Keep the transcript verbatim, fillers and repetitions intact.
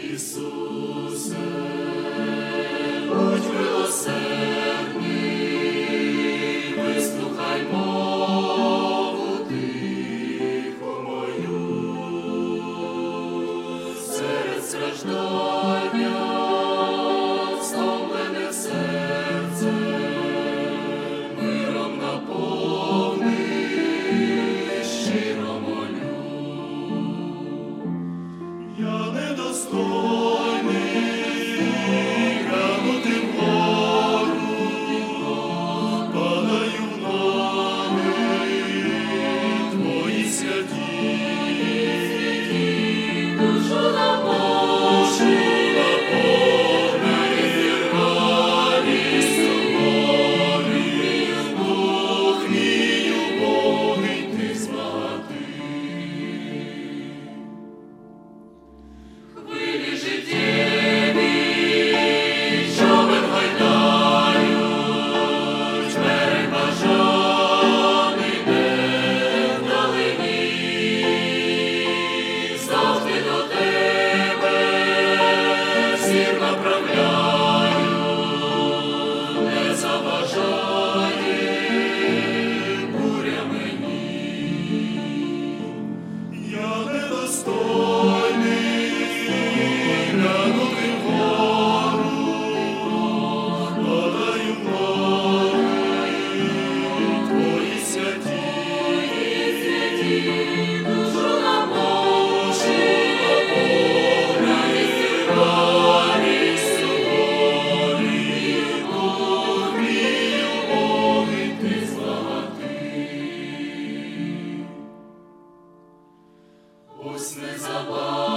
Ісусе, будь милосердний, вислухай мову тиху мою, серед страждання стомлене серце, миром наповни, щиро молю. Я недостойний глянути вгору, падаю в ноги твої святі, душу наповни, радістю горі, дух мій убогий ти збагатив. Хвилі життєві човен гойдають, берег бажаний де вдалині, завжди до тебе зір направляю, не заважає буря мені. Я недостойний глянути вгору, падаю в ноги твої святі, душу наповни, радістю горі, дух мій убогий ти збагатив. Ось незабаром